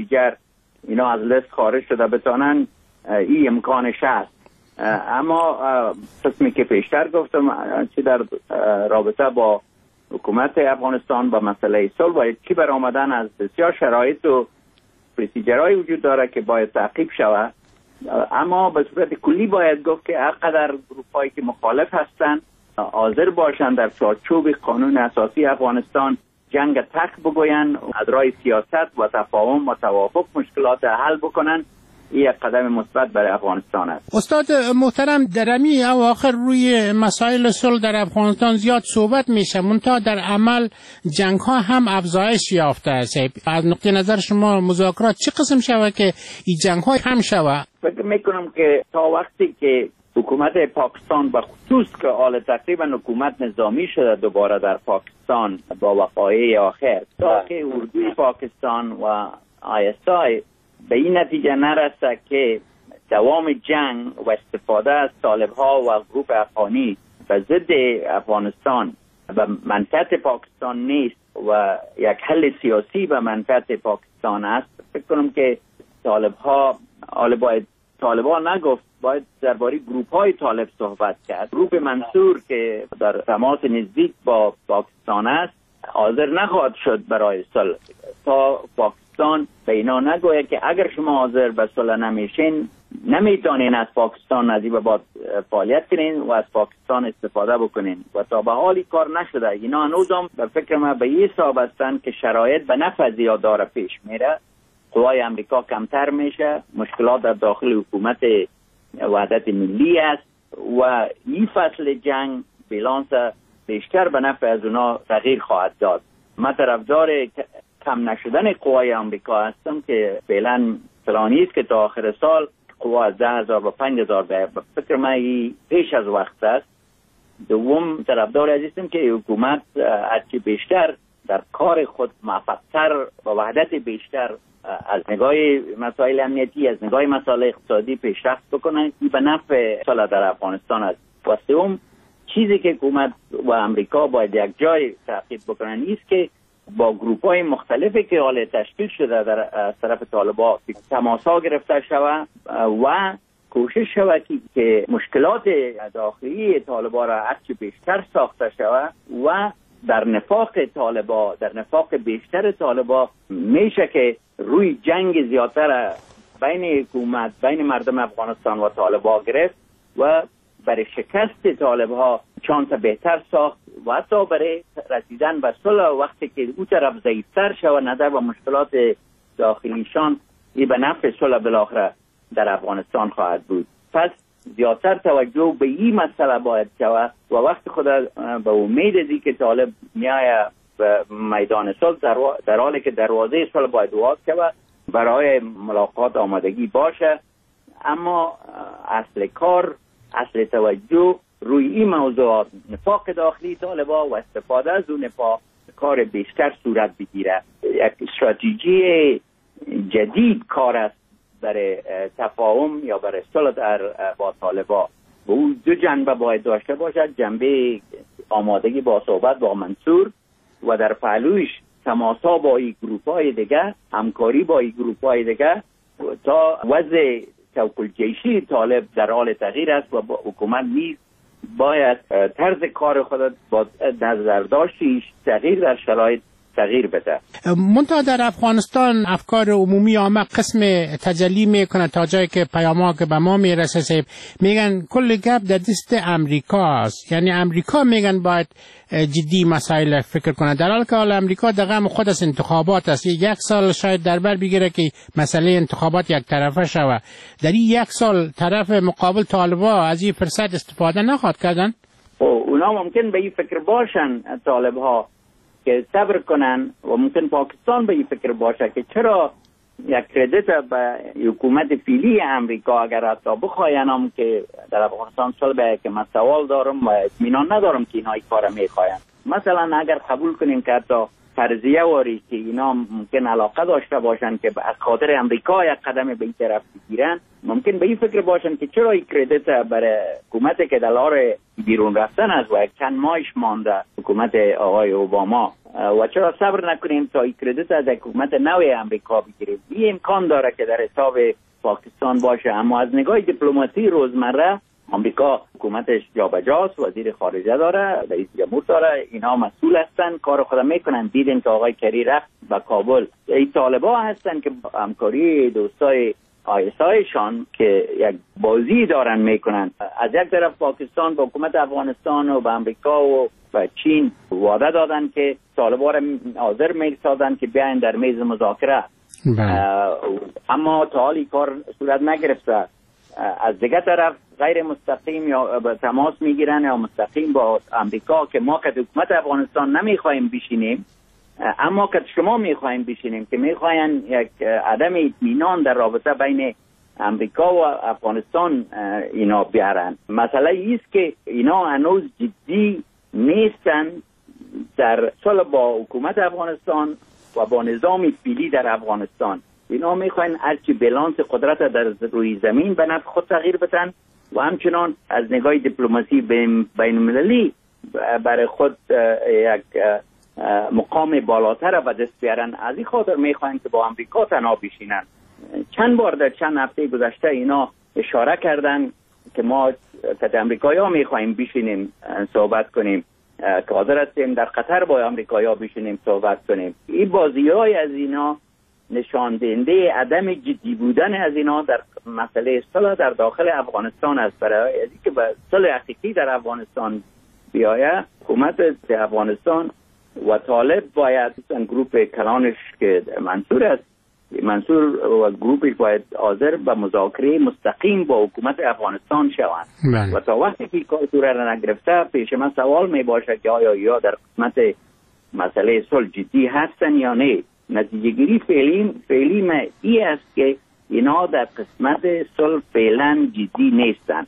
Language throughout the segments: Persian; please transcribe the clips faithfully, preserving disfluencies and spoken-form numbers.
دیگر اینا از لیست خارج شده بتانن، این امکانش هست. اما قسمی که پیشتر گفتم چی در رابطه با حکومت افغانستان با مسئله صلح باید کی برآمدن از بسیار شرایط و پروسیجرهای وجود داره که باید تعقیب شود. اما به صورت کلی باید گفت که هرقدر گروه‌هایی که مخالف هستند حاضر باشند در چارچوب قانون اساسی افغانستان جنگ تک بگوین، از راه سیاست و تفاهم و توافق مشکلات حل بکنن، این یک قدم مثبت برای افغانستان است. استاد محترم، در امی اواخر روی مسائل صلح در افغانستان زیاد صحبت میشه، منتها در عمل جنگ ها هم افزایش یافته است. از نقطه نظر شما مذاکرات چه قسم شود که این جنگ ها هم شود؟ فکر میکنم که تا وقتی که حکومت پاکستان به خصوص که حال تقریبا حکومت نظامی شده دوباره در پاکستان با وقایع آخر، تا که اردوی پاکستان و آی اس آی به این نتیجه نرسه که دوام جنگ و استفاده از طالب‌ها و گروه افغانی به ضد افغانستان به منفعت پاکستان نیست و یک حل سیاسی به منفعت پاکستان است، فکر کنم که طالب‌ها، حالا باید طالب‌ها نگفت، باید درباره گروه‌های طالب صحبت کرد. گروه منصور که در تماس نزدیک با پاکستان است حاضر نخواهد شد برای صلح تا پاکستان به اینا نگوید که اگر شما حاضر به صلح نمیشین نمیتونین از پاکستان نزدیک با فعالیت کنین و از پاکستان استفاده بکنین و تا به حالی کار نشده. اینا هنوزم به فکر من به این حساب هستن که شرایط به نفع زیاد داره پیش میره، قوای امریکا کمتر میشه، مشکلات در داخل حکومت وحدت ملی است و این فصل جنگ بیلانس بیشتر به نفع از اونا تغییر خواهد داد. من طرفدار کم نشدن قوای امریکا هستم که فعلا پلانی است که تا آخر سال قوا از ده هزار و پنج هزار به فکر من پیش از وقت است. دوم طرفدار هستم که حکومت هرچی بیشتر در کار خود موفق‌تر و وحدت بیشتر از نگاه مسائل امنیتی، از نگاه مسائل اقتصادی پیشرفت بکنن، این به نفع صلح در افغانستان است. و سوم چیزی که حکومت و امریکا باید یک جای تعقیب بکنن است که با گروه‌های مختلفی که حال تشکیل شده در از طرف طالبان تماس‌ها گرفته شود و کوشش شود که مشکلات داخلی طالبان را هرچی بیشتر ساخته شود و در نفاق طالبان، در نفاق بیشتر طالبان میشه که روی جنگ زیادتر بین حکومت، بین مردم افغانستان و طالبان گرفت و برای شکست طالب‌ها چانس بهتر ساخت و حتی برای رسیدن به صلح وقتی که او طرف ضعیف‌تر شود نظر و مشکلات داخلیشان، این به نفع صلح بالاخره در افغانستان خواهد بود. پس زیادتر توجه به این مسئله باید شود و وقت خود به امید ازی که طالب میآید به میدان صلح در حالی که دروازه صلح باید باز شود برای ملاقات آمادگی باشه. اما اصل کار، اصل توجه روی این موضوعات، نفاق داخلی طالبان و استفاده از اون نفاق کار بیشتر صورت بگیره. یک استراتژی جدید کار است برای تفاهم یا برای صلح در با طالبان. و او دو جنبه باید داشته باشد، جنبه آمادگی با صحبت با منصور و در پهلویش تماس‌ها با این گروه‌های دیگه، همکاری با این گروه‌های دیگه تا وضع توکل جیشی طالب در حال تغییر است و با حکومت نیز باید طرز کار خود با نظر داشتیش تغییر در شرایط تغییر بده. منتها در افغانستان افکار عمومی عامه قسم تجلی میکنه تا جایی که پیام‌ها که به ما میرسه میگن کل گپ در دست امریکا است، یعنی امریکا میگن باید جدی مسائل فکر کنه، در حالی که حال امریکا در غم خود از انتخابات است. یک سال شاید در بر بگیره که مسئله انتخابات یک طرفه شود. در این یک سال طرف مقابل طالبا از این فرصت استفاده نخواهد کردن؟ اونا ممکن به این فکر باشن طالبها که صبر کنن و ممکن پاکستان به این فکر باشه که چرا یک کردیت به حکومت فعلی امریکا اگر حتی بخواینم که در افغانستان صلح که من سوال دارم و اطمینان ندارم که اینا این کار میخواین. مثلا اگر قبول کنیم که حتی فرضیه واری که اینا ممکن علاقه داشته باشن که از خاطر امریکا یک قدم به این طرف بگیرن، ممکن به این فکر باشن که چرا این کردیت برای حکومت که دلار بیرون رفتن از و چند ماهش مانده حکومت آقای اوباما و چرا صبر نکنیم تا این کردیت از حکومت نوی امریکا بگیریم. این امکان داره که در حساب پاکستان باشه، اما از نگاه دیپلماسی روزمره آمریکا حکومتش جابجاست، وزیر خارجه داره، رئیس جمهور داره، اینا مسئول هستن، کار خود میکنن. دیدین که آقای کری رفت به کابل. این طالبا هستن که همکاری دوستای آیسایشان که یک بازی دارن میکنن. از یک طرف پاکستان به حکومت افغانستان و به امریکا و به چین وعده دادن که طالبا را حاضر میسازن که بیاین در میز مذاکره، اما تا حالی کار صورت نگرفته. از دیگه طرف غیر مستقیم یا به تماس میگیرن یا مستقیم با امریکا که ما که حکومت افغانستان نمیخوایم بشینیم، اما که شما میخوایم بشینیم، که میخواین یک عدم اطمینان در رابطه بین امریکا و افغانستان اینا بیارن. مسئله ایست که اینا هنوز جدی نیستن در صلح با حکومت افغانستان و با نظام فعلی در افغانستان. اینا میخواین هرچی بالانس قدرت در روی زمین به نفع خود تغییر بدن و همچنان از نگاه دیپلماسی بین المللی برای خود یک مقام بالاتر به دست بیارن. از این خاطر میخواین که با امریکا تنها بشینن. چند بار در چند هفته گذشته اینا اشاره کردن که ما که امریکایی ها میخوایم بشینیم صحبت کنیم، که حاضر هستیم در قطر با امریکایی ها بشینیم صحبت کنیم. این بازی های از اینا نشان دهنده عدم جدی بودن از اینا در مسئله صلح در داخل افغانستان است. برای اینکه به صلح حقیقی در افغانستان بیاید، حکومت افغانستان و طالب باید گروپ کلانش که منصور است، منصور و گروپش باید حاضر به مذاکره مستقیم با حکومت افغانستان شوند. و تا وقتی که کار صورت نگرفته، پیش من سوال می باشد که آیا یا در قسمت مسئله صلح جدی هستن یا نه. نتیجه گیری فعلی فعلی ما ای است که اینا در قسمت صلح فعلا جدی نیستن.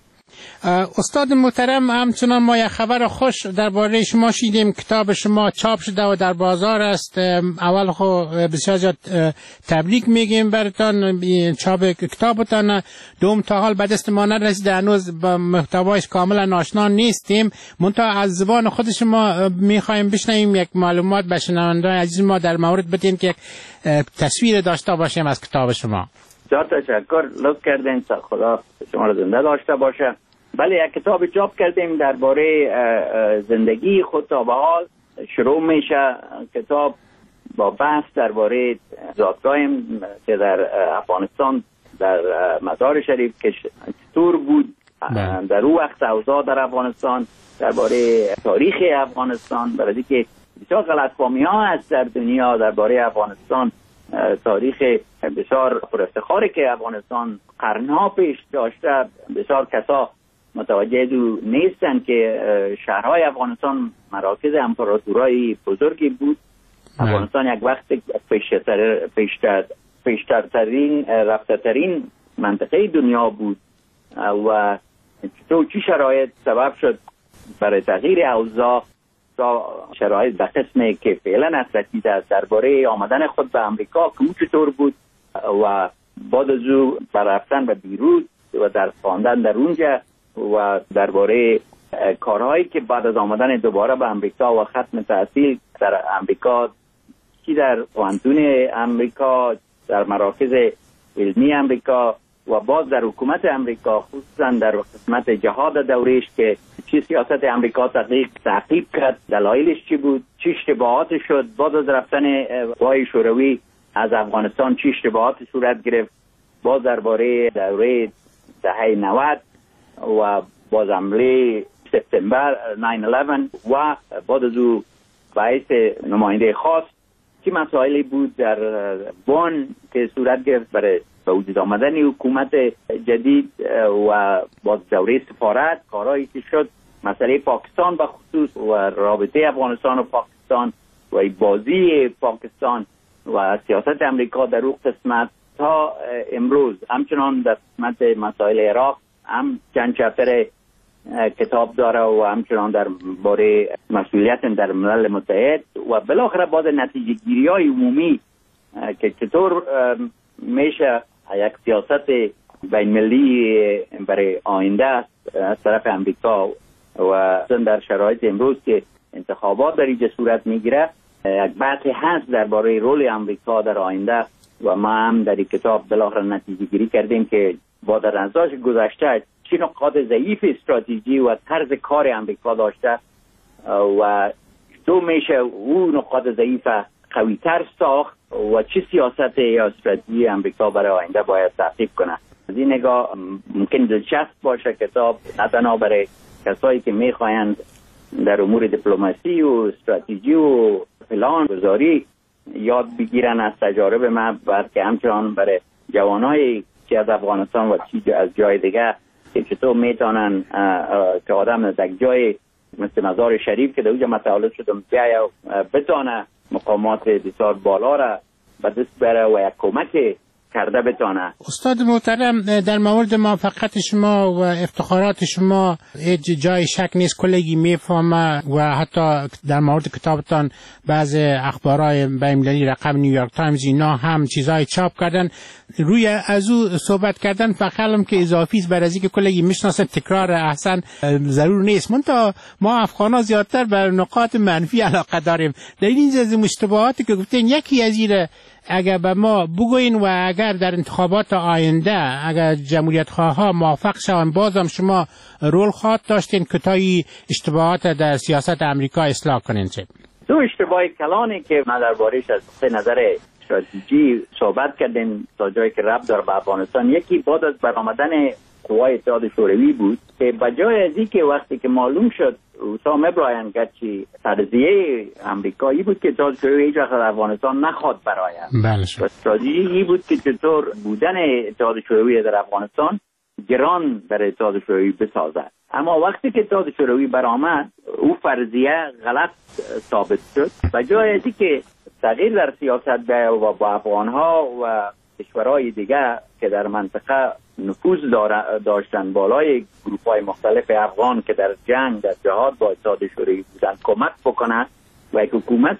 استاد محترم، همچنان ما یک خبر خوش درباره شما شیدیم. کتاب شما چاپ شده و در بازار است. اول خو بسیار زیاد تبریک میگیم براتون چاپ کتابتان. دوم تا حال به دست ما نرسیده، هنوز با محتوایش کاملا آشنا نیستیم. منتها از زبان خود شما میخوایم بشنویم یک معلومات به شنوندگان عزیز ما در مورد بدین که یک تصویر داشته باشیم از کتاب شما. بسیار تشکر، لطف کردین. خدا شما را زنده داشته باشه. بله، یک کتاب چاپ کردیم درباره زندگی خود تا به حال. شروع میشه کتاب با بحث درباره زادگاهیم که در افغانستان در مزار شریف که چطور بود در اون وقت اوضاع در افغانستان، درباره تاریخ افغانستان، برای اینکه بسیار غلطفهمی ها هست در دنیا درباره افغانستان. تاریخ بسیار پر افتخاری که افغانستان قرنها پیش داشته، بسیار کسا متوجه دو نیستن که شهرهای افغانستان مراکز امپراتورای بزرگی بود. نه. افغانستان یک وقت پیشتر پیشتر پیشترترین رفته‌ترین منطقه دنیا بود و تو چی شرایط سبب شد برای تغییر اوضاع تا شرایط به قسمی که فعلا از رسیده درباره آمدن خود به امریکا که چطور بود و بعد از او برفتن به بیروت و در خواندن در اونجا و درباره کارهایی که بعد از آمدن دوباره به امریکا و ختم تحصیل در امریکا، کی در پوهنتون امریکا، در مراکز علمی امریکا و باز در حکومت امریکا، خصوصا در قسمت جهاد دورش که چی سیاست امریکا تحقیق تعقیب کرد، دلایلش چی بود، چی اشتباهات شد، بعد از رفتن قوای شوروی از افغانستان چی اشتباهات صورت گرفت، باز درباره دوره دهه نود و باز حمله سپتامبر نه یازده و بعد از او باعث نماینده خاص که مسائلی بود در بن که صورت گرفت برای به وجود آمدن حکومت جدید و باز دوره سفارت، کارهایی که شد، مسئله پاکستان به خصوص و رابطه افغانستان و پاکستان و بازی پاکستان و سیاست امریکا در اون قسمت تا امروز. همچنان در قسمت مسائل عراق هم چند چپتر کتاب داره و همچنان در باره مسئولیت در ملل متحد و بالاخره بعد نتیجه گیری های عمومی که چطور میشه یک سیاست بین ملی برای آینده است از طرف امریکا و در شرایط امروز که انتخابات در اینجا صورت میگیره، یک بحث هست درباره رول امریکا در آینده و ما هم در این کتاب بالاخره نتیجه گیری کردیم که با در نظر گذشته چه نقاط ضعیف استراتژی و طرز کار امریکا داشته و تو میشه او نقاط ضعیف قوی‌تر ساخت و چه سیاست یا استراتژی امریکا برای آینده باید تعقیب کنه. از این نگاه ممکن دلچسب باشه کتاب نه تنها برای کسایی که میخواهند در امور دیپلماسی و استراتژی و پلان گذاری یاد بگیرن از تجارب من، بلکه همچنان برای جوانای که از افغانستان و چی از جای دیگه که چطور میتونن که آدم در جای مثل مزار شریف که در اونجا متولد شدم بیاید بتونه مقامات بسیار بالا را به دست بره و یک کمک کرده بتونه. استاد محترم، در مورد موفقیت شما و افتخارات شما هیچ جای شک نیست، کلگی میفهمه و حتی در مورد کتابتان بعض اخبارهای بین‌المللی رقم نیویورک تایمز اینا هم چیزای چاپ کردن. روی از او صحبت کردن فقط که اضافی است بر از اینکه کلگی میشناسن تکرار احسن ضرور نیست. منتها ما افغانا زیادتر بر نقاط منفی علاقه داریم. در این از مشتبهاتی که گفتین یکی از این اگر به ما بگوین و اگر در انتخابات آینده اگر جمهوریت خواها موافق شوند بازم شما رول خواهد داشتین که تا این اشتباهات در سیاست امریکا اصلاح کنین. چه دو اشتباه کلانی که ما درباره‌اش از نظر استراتژی صحبت کردیم تا جایی که ربط داره به افغانستان، یکی بعد از برآمدن قوای اتحاد شوروی بود که بجای از اینکه وقتی که معلوم شد اوسام ابراهیم گرچه فرضیه امریکایی بود که اتحاد شوروی هیچ وقت افغانستان نخواد براید. بله. استراتژی بود که چطور بودن اتحاد شوروی در افغانستان گران در اتحاد شوروی بسازد. اما وقتی که اتحاد شوروی برآمد او فرضیه غلط ثابت شد. بجای از اینکه تغییر در سیاست به و با افغانها و کشورهای دیگه که در منطقه نفوذ داشتن بالای گروه‌های مختلف افغان که در جنگ در جهاد با اتحاد شوروی بودن کمک بکنه و یک حکومت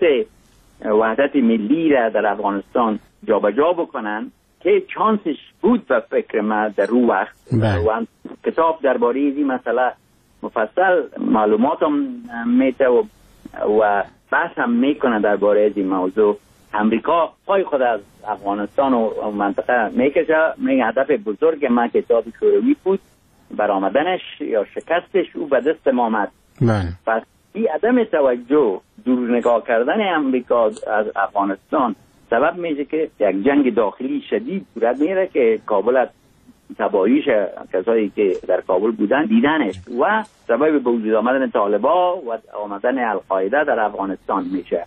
وحدت ملی را در افغانستان جابجا بکنن که چانسش بود به فکر ما در رو وقت. و کتاب درباره این مسئله مفصل معلومات هم میته و, و بحث هم میکنه درباره این موضوع. امریکا پای خود از افغانستان و منطقه میکشه، میگه هدف بزرگ ما که اتحاد شوروی بود برآمدنش یا شکستش او به دست ما آمد. پس این عدم توجه دور نگاه کردن امریکا از افغانستان سبب میشه که یک جنگ داخلی شدید صورت میگیره که کابل تباهیش کسایی که در کابل بودن دیدنش و سبب به وجود آمدن طالبا و آمدن القاعده در افغانستان میشه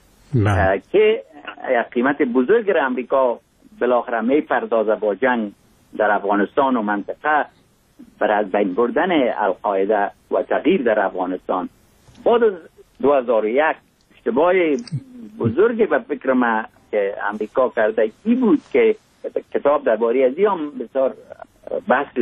که یک قیمت بزرگ را امریکا بالاخره میپردازه با جنگ در افغانستان و منطقه برای از بین بردن القاعده و تغییر در افغانستان. بعد از دو هزار و یک اشتباه بزرگ به فکر ما که امریکا کرده ای بود که کتاب درباره ازی هم بسیار بحث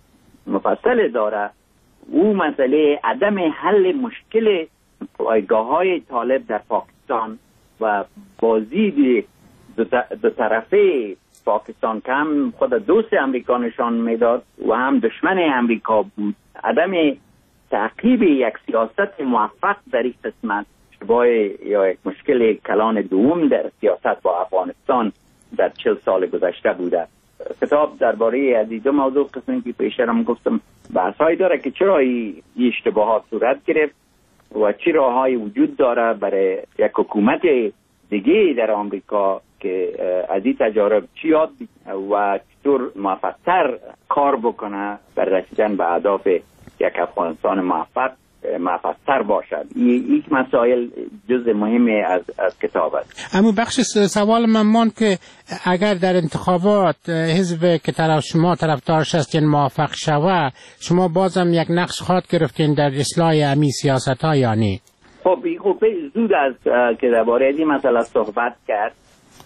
مفصل داره، او مسئله عدم حل مشکل پایگاه های طالب در پاکستان و بازدید دو طرفه پاکستان که هم خود دوست امریکا نشان میداد و هم دشمن امریکا بود. عدم تعقیب یک سیاست موفق در این قسمت اشتباه یا یک مشکل کلان دوم در سیاست با افغانستان در چل سال گذشته بوده. کتاب درباره از دو موضوع قسمی که پیشترم گفتم بحثایی داره که چرا این اشتباهات صورت گرفت و چه راههایی وجود داره برای یک حکومت دیگه در آمریکا که از این تجارب چی یاد و چطور موفق‌تر کار بکنه برای رسیدن به اهداف یک افغانستان موفق موفق‌تر باشد. این مسائل جزء مهمی از از کتاب است. اما بخش سوال من ماند که اگر در انتخابات حزب که طرف شما طرفدارش هستین موفق شود، شما بازم یک نقش خواهد گرفتین در اصلاح امی سیاست‌ها یا نه؟ خب خب زود از که درباره این مسئله صحبت کرد.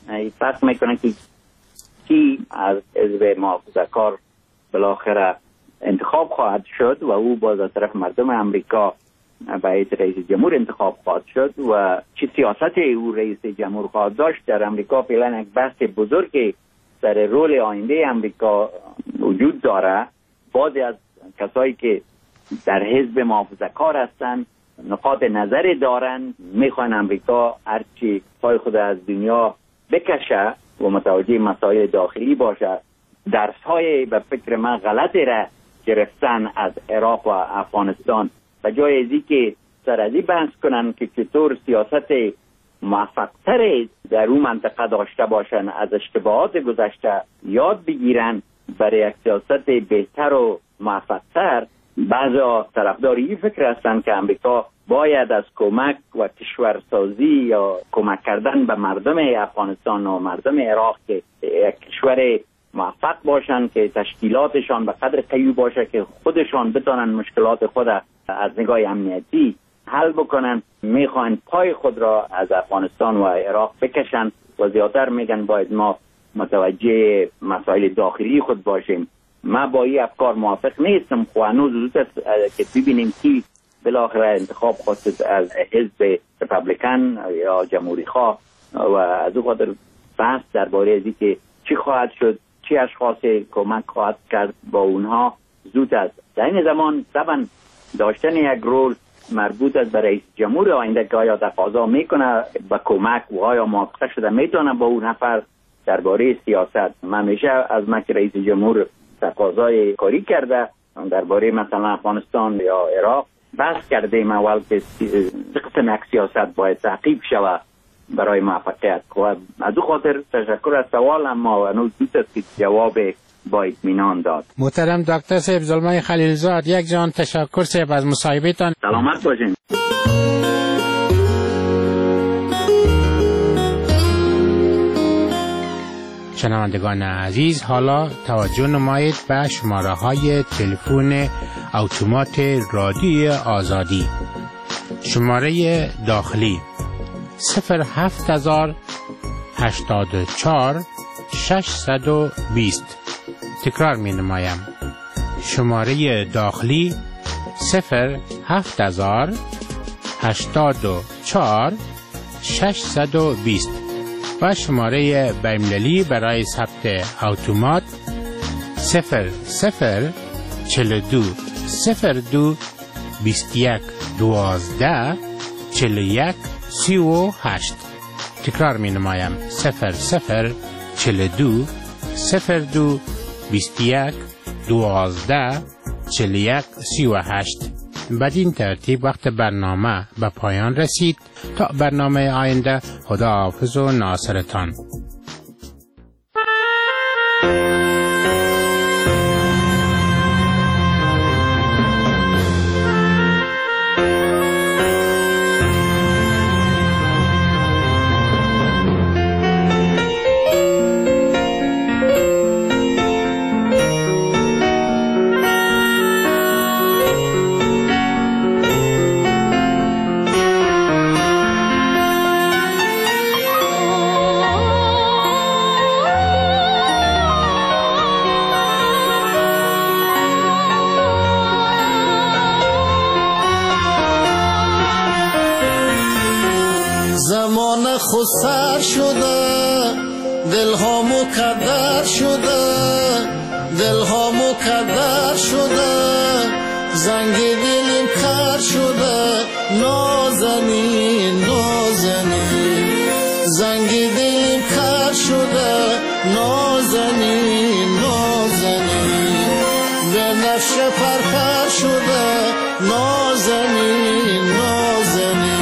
فرق میکنه که کی از حزب محافظه‌کار بالاخره انتخاب خواهد شد و او باز از طرف مردم امریکا به حیث رئیس جمهور انتخاب خواهد شد و چه سیاست او رئیس جمهور خواهد داشت. در امریکا فعلا یک بحث بزرگ در رول آینده امریکا وجود داره. بعضی از کسایی که در حزب محافظه‌کار هستند نقاط نظر دارن، میخوان امریکا هرچی پای خود از دنیا بکشه و متوجه مسائل داخلی باشه. درس های به فکر من غلطی را گرفتن از عراق و افغانستان و جای ازی که سر ازی بحث کنن که چطور سیاست موفق‌تر در اون منطقه داشته باشن، از اشتباهات گذشته یاد بگیرن برای یک سیاست بهتر و موفق‌تر. بعضا طرفدار این فکر هستند که امریکا باید از کمک و کشورسازی یا کمک کردن به مردم افغانستان و مردم عراق که یک کشور موفق باشن، که تشکیلاتشان به قدر قوی باشه که خودشان بتونن مشکلات خود از نگاه امنیتی حل بکنن، میخوان پای خود را از افغانستان و عراق بکشن و زیادتر میگن باید ما متوجه مسائل داخلی خود باشیم. من با این افکار موافق نیستم. خو هنوز زود است که ببینیم کی بالاخره انتخاب خواست از حزب ریپابلیکن یا جمهوری خواه و از او خاطر بحث درباره ازی که چی خواهد شد، چی اشخاص کمک خواهد کرد با اونها زود است. در این زمان طبعا داشتن یک رول مربوط است به رئیس جمهور آینده که آیا تقاضا میکنه به کمک و آیا موافقه شده میتونه با اون نفر درباره سیاست. من همیشه از مک رئیس جمهور تقاضای کاری کرده درباره مثلا افغانستان یا عراق بحث کرده ایم اول که قسم یک سیاست باید تعقیب شود برای موفقیت. و از او خاطر تشکر از سوال، اما هنوز دوست است که جواب با اطمینان داد. محترم دکتر صاحب زلمای خلیلزاد، یک جان تشکر صاحب از مصاحبهتان. سلامت باشین. شنوندگان عزیز، حالا توجه نمایید به شماره های تلفن اتومات رادیوی آزادی. شماره داخلی صفر هفت هزار هشتاد و چهار ششصد و بیست. تکرار می نمایم. شماره داخلی صفر هفت هزار هشتاد و چهار ششصد و بیست و شماره بین‌المللی برای ثبت اتومات صفر صفر چهل و دو صفر دو بیست و یک دوازده چهل و یک سی و هشت. تکرار می نمایم. صفر صفر چهل و دو صفر دو بیست و یک دوازده چهل و یک سی و هشت. بدین ترتیب وقت برنامه به پایان رسید. تا برنامه آینده، خدا حافظ و ناصرتان. خسر شده دلها مکدر شده دلها مکدر شده زنگ دلم کر شده نازنین نازنین زنگ دلم کر شده نازنین نازنین به نفش پرخر شده نازنین نازنین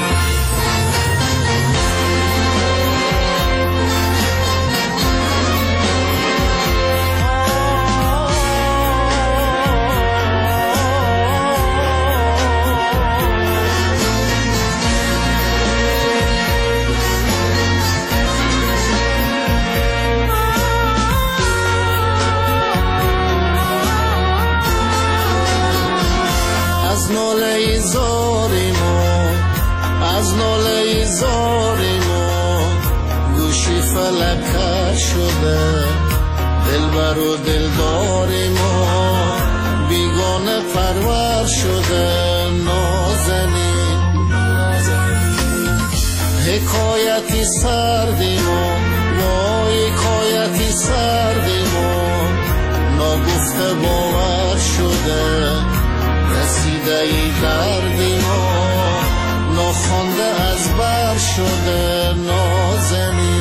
از ناله زاری ما از ناله زاری ما گوشی فلک شده دلبر و دلدار ما بر شده نازنین، حکایتی سردیم و وای حکایتی سردیم و نگفته باور شده، رسیده ای دردیم و ناخوانده از بر شده نازنین.